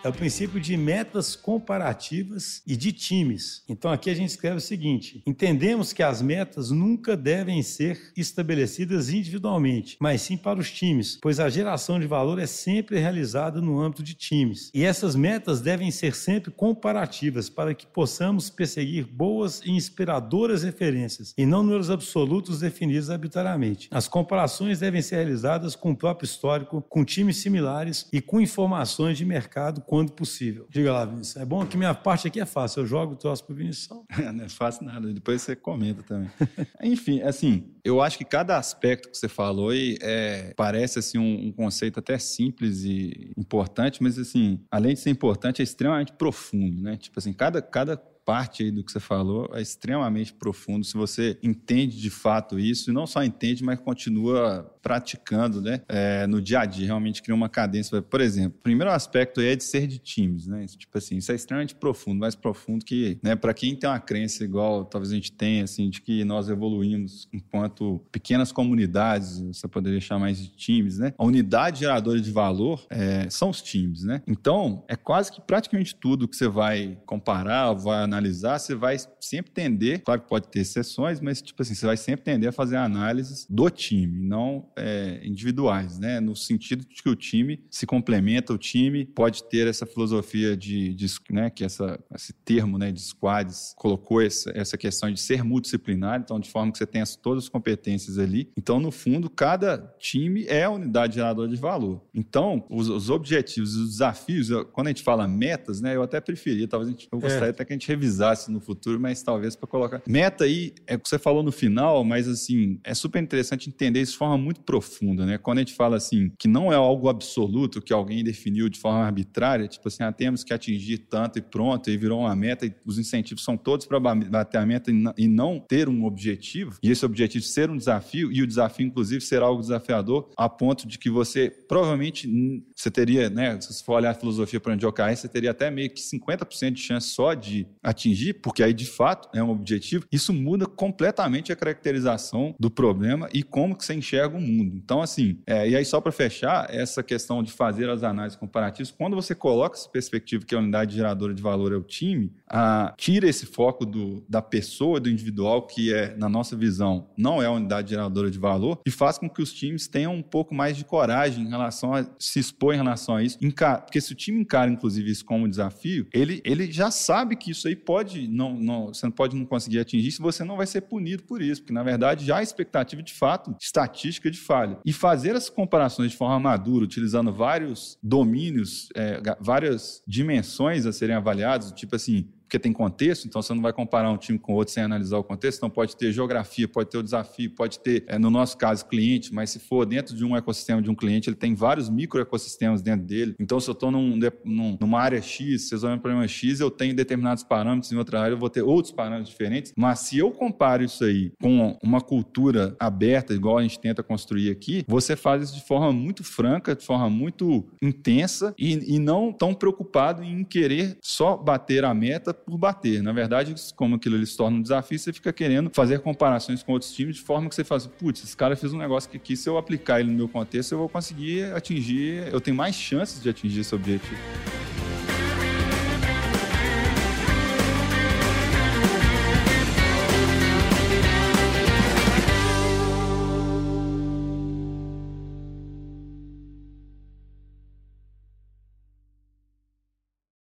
é o princípio de metas comparativas e de times. Então aqui a gente escreve o seguinte: entendemos que as metas nunca devem ser estabelecidas individualmente, mas sim para os times, pois a geração de valor é sempre realizada no âmbito de times. E essas metas devem ser sempre comparativas para que possamos perseguir boas e inspiradoras referências e não números absolutos definidos arbitrariamente. As comparações devem ser realizadas com o próprio histórico, com times similares e com informações de mercado quando possível. Diga lá, Vinícius. É bom que minha parte aqui é fácil. Eu jogo o troço pro Vinícius. Não é fácil nada. Depois você comenta também. Enfim, assim, eu acho que cada aspecto que você falou aí parece assim, um conceito até simples e importante, mas assim, além de ser importante, é extremamente profundo, né? Tipo assim, cada parte aí do que você falou é extremamente profundo. Se você entende de fato isso, e não só entende, mas continua praticando, né? No dia a dia, realmente cria uma cadência. Por exemplo, o primeiro aspecto é de ser de times, né? Tipo assim, isso é extremamente profundo, mais profundo que, né? Para quem tem uma crença igual talvez a gente tenha, assim, de que nós evoluímos enquanto pequenas comunidades, você poderia chamar isso de times, né? A unidade geradora de valor são os times, né? Então, é quase que praticamente tudo que você vai comparar, vai analisar, você vai sempre tender, claro que pode ter exceções, mas tipo assim, você vai sempre tender a fazer análises do time, não individuais, né? No sentido de que o time se complementa, o time pode ter essa filosofia né? Que esse termo, né, de squads colocou essa questão de ser multidisciplinar, então de forma que você tenha todas as competências ali. Então, no fundo, cada time é a unidade geradora de valor. Então, os objetivos, os desafios, quando a gente fala metas, né, eu até preferia, talvez eu gostaria até que a gente revisasse no futuro, mas talvez para colocar. Meta aí, é o que você falou no final, mas assim, é super interessante entender isso de forma muito profunda, né? Quando a gente fala assim, que não é algo absoluto que alguém definiu de forma arbitrária, tipo assim, temos que atingir tanto e pronto, e virou uma meta, e os incentivos são todos para bater a meta e não ter um objetivo, e esse objetivo ser um desafio, e o desafio, inclusive, ser algo desafiador, a ponto de que você, provavelmente, você teria, né? Se você for olhar a filosofia para onde ocorre, você teria até meio que 50% de chance só de atingir, porque aí de fato é um objetivo. Isso muda completamente a caracterização do problema e como que você enxerga o mundo. Então, assim, e aí só para fechar, essa questão de fazer as análises comparativas, quando você coloca essa perspectiva que a unidade geradora de valor é o time, tira esse foco da pessoa, do individual, que na nossa visão, não é a unidade geradora de valor, e faz com que os times tenham um pouco mais de coragem em relação a se expor em relação a isso. Porque se o time encara, inclusive, isso como desafio, ele já sabe que isso aí você pode não conseguir atingir se você não vai ser punido por isso, porque na verdade já há expectativa de fato, estatística de falha. E fazer as comparações de forma madura, utilizando vários domínios, várias dimensões a serem avaliadas, tipo assim, porque tem contexto, então você não vai comparar um time com outro sem analisar o contexto, então pode ter geografia, pode ter o desafio, pode ter, no nosso caso, cliente, mas se for dentro de um ecossistema de um cliente, ele tem vários microecossistemas dentro dele, então se eu estou numa área X, se eu resolver um problema X, eu tenho determinados parâmetros, em outra área eu vou ter outros parâmetros diferentes, mas se eu comparo isso aí com uma cultura aberta, igual a gente tenta construir aqui, você faz isso de forma muito franca, de forma muito intensa e não tão preocupado em querer só bater a meta por bater. Na verdade, como aquilo ele se torna um desafio, você fica querendo fazer comparações com outros times de forma que você faz, putz, esse cara fez um negócio que aqui, se eu aplicar ele no meu contexto, eu vou conseguir atingir, eu tenho mais chances de atingir esse objetivo.